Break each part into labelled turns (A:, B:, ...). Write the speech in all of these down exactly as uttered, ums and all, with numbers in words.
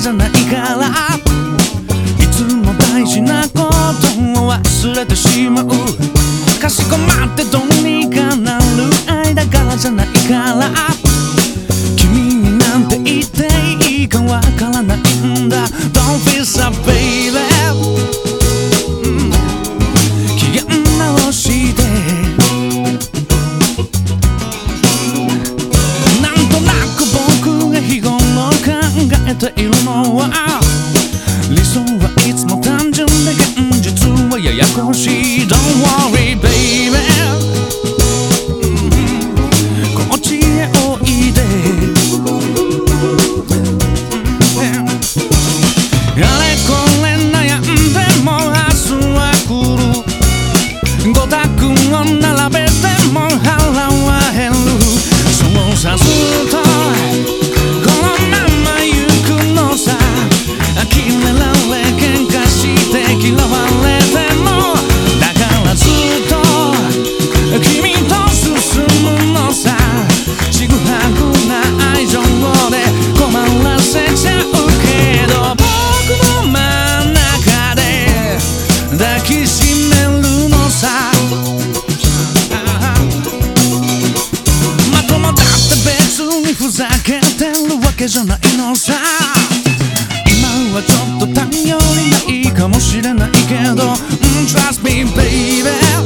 A: じゃないからいつも大事なことを忘れてしまう。かしこまってどうにかなる愛だからじゃないから君になんて言っていいかわからないんだ。 Don't feel so baby、うん、機嫌直してなんとなく僕が日頃考えているのは理想はいつも単純で現実はややこしい。 Don't worry baby、うん、こっちへおいで、あれこれ悩んでも明日は来る。ご択を並べても腹は減る。そうさずっとこのまま行くのさ。呆れられ喧嘩して嫌われてもだからずっと君と進むのさ。ちぐはぐな愛情で困らせちゃうけど僕の真ん中で抱きしめるのさ。まともだって別にふざけてるわけじゃないのさ。今はちょっと頼りないかもしれないけど、mm, Trust me baby、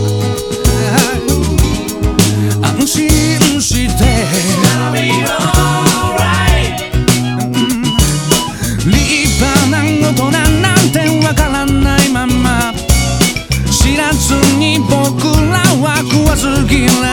A: 安心して立派な大人なんてわからないまま知らずに僕らは食わず嫌